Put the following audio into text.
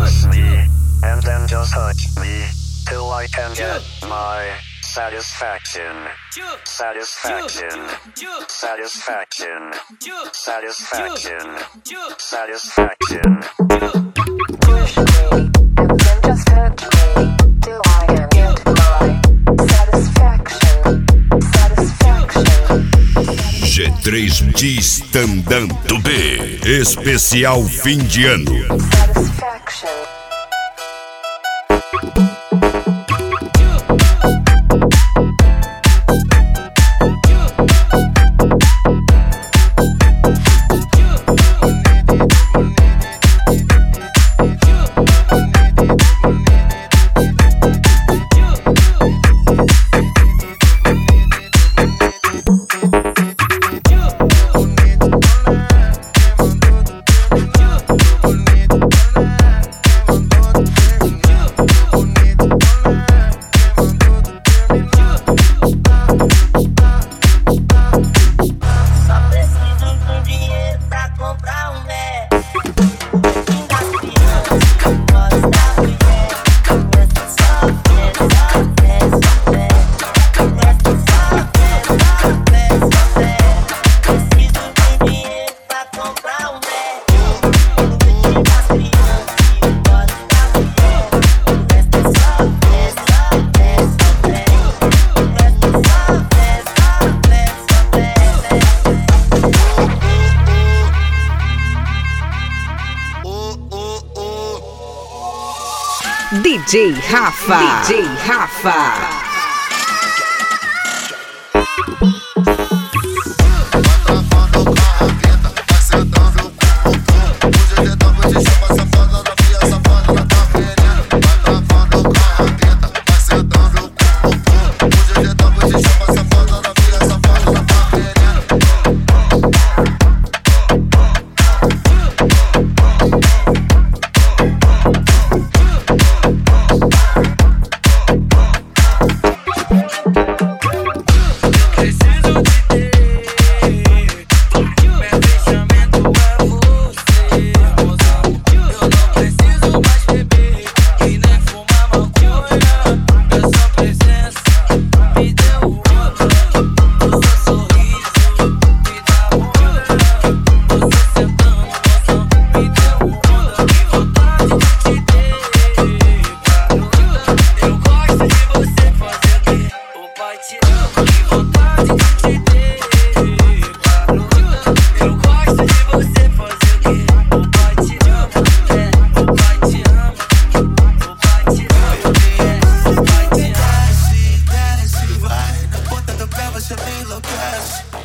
kiss me, and then just touch me, till I can get my satisfaction. Satisfaction. Satisfaction. Satisfaction. Satisfaction. Push me, and then just touch me, till I can get my satisfaction. Satisfaction. G3 diz Tandando B, especial fim de ano. Satisfaction. DJ Rafa. DJ Rafa. Você me enlouquece.